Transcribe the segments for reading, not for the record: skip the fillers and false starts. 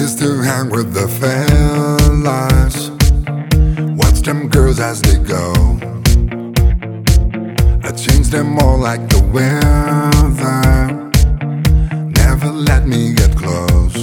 used to hang with the fellas, watch them girls as they go. I changed them all like the weather, never let me get close.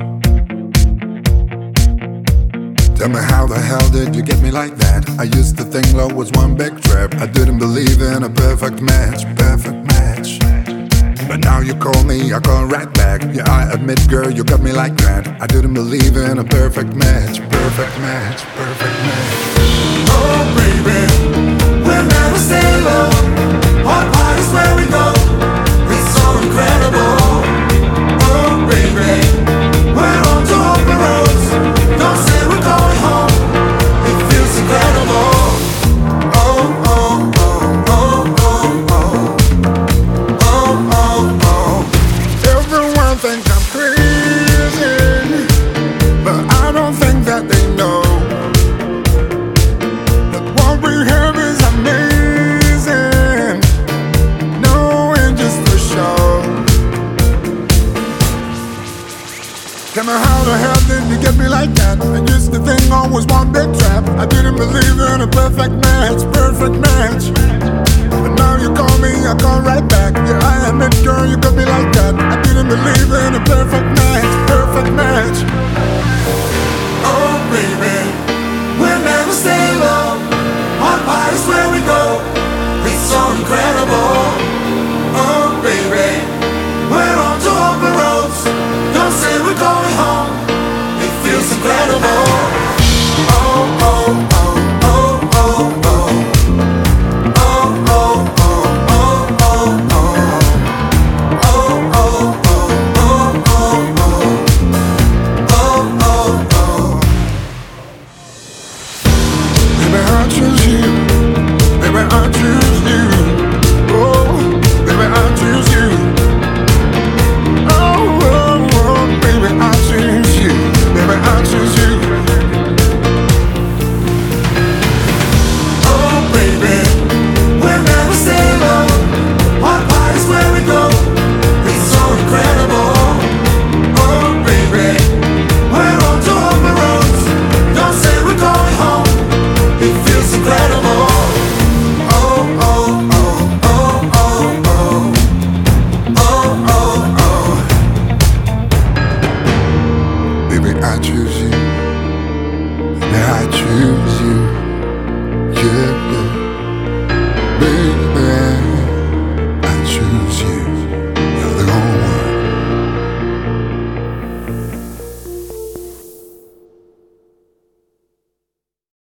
Tell me, how the hell did you get me like that? I used to think love was one big trip. I didn't believe in a perfect match, perfect match. But now you call me, I call right back. Yeah, I admit, girl, you got me like that. I didn't believe in a perfect match, perfect match, perfect match. Oh baby, we'll never stay low. Our party's where we go. It's so incredible. Oh baby, we're on to open roads. Don't say we're going home. It feels incredible. Oh oh oh oh oh oh. Oh oh oh. Everyone thinks I'm crazy, but I don't think that they know that what we have is amazing. No, ain't just for show. Tell me, how the hell did you get me like that? I used to think all was one big trap. I didn't believe in a perfect match, perfect match. But now you call me, I call right back. Yeah, I admit, girl, you got me like that. I didn't believe in a perfect match, perfect match. Oh baby, we'll never stay low. Our party's where we go. It's so incredible.